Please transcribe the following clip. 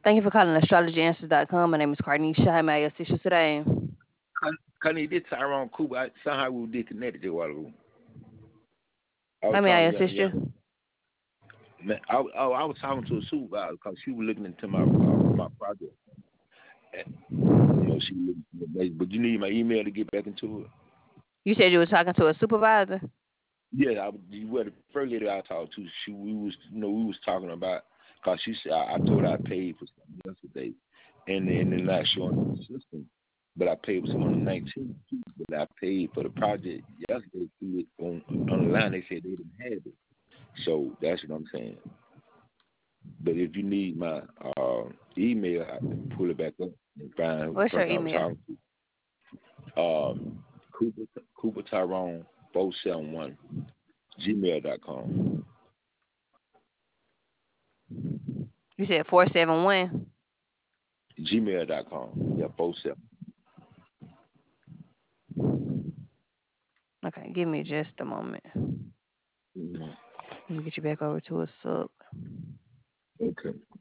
Thank you for calling astrologyanswers.com. My name is Carnisha. How may I assist you today? Connie, this Tyrone Cooper, somehow we were disconnected a while ago. I was How may I talking, assist yeah. you? Man, I was talking to a supervisor because she was looking into my project. And, she was looking into the but you need my email to get back into it. You said you were talking to a supervisor? Yeah, you were the first lady I talked to. We was talking about because she said I told her I paid for something yesterday, and they're not showing in the system. But I paid for some on the 19th too. But I paid for the project yesterday through it on the line. They said they didn't have it, so that's what I'm saying. But if you need my email, I can pull it back up and find who the What's your person I was email? talking to. Cooper Tyrone 471 gmail.com. You said 471? Gmail.com. Yeah, 47. Okay, give me just a moment. Mm-hmm. Let me get you back over to a sub. Okay.